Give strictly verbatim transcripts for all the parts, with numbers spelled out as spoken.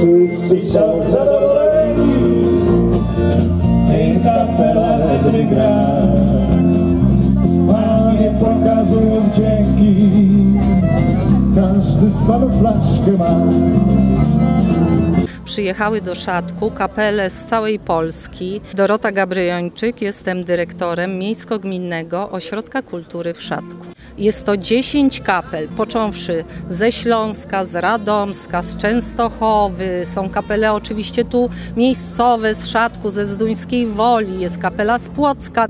wszyscy są zadowoleni, i kapela ledwie gra. Panie pokazują wdzięki, każdy z panu flaszkę ma. Przyjechały do Szatku kapele z całej Polski. Dorota Gabriończyk, jestem dyrektorem Miejsko-Gminnego Ośrodka Kultury w Szatku. Jest to dziesięć kapel, począwszy ze Śląska, z Radomska, z Częstochowy. Są kapele oczywiście tu miejscowe, z Szatku, ze Zduńskiej Woli, jest kapela z Płocka.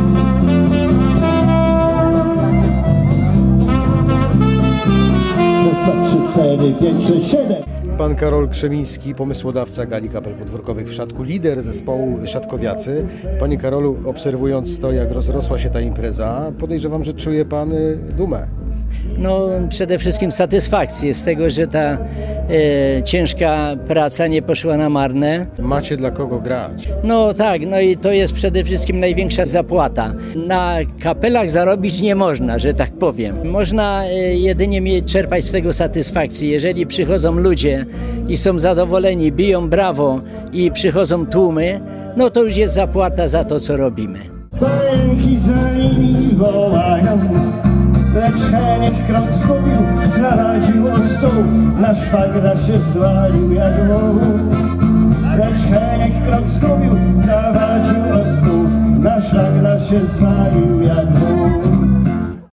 cztery, pięć, sześć, siedem. Pan Karol Krzemiński, pomysłodawca Gali Kapel Podwórkowych w Szatku, lider zespołu Szatkowiacy. Panie Karolu, obserwując to, jak rozrosła się ta impreza, podejrzewam, że czuje Pan dumę. No, przede wszystkim satysfakcję z tego, że ta e, ciężka praca nie poszła na marne. Macie dla kogo grać. No tak, no i to jest przede wszystkim największa zapłata. Na kapelach zarobić nie można, że tak powiem. Można e, jedynie mieć, czerpać z tego satysfakcję. Jeżeli przychodzą ludzie i są zadowoleni, biją brawo i przychodzą tłumy, no to już jest zapłata za to, co robimy. Pęki za nimi wołają, lecz Heniek krok zgubił, zaraził o stół, na szwagra się zwalił jak wół. Lecz Heniek krok zgubił, zaraził o stół, na szwagra się zwalił jak wół.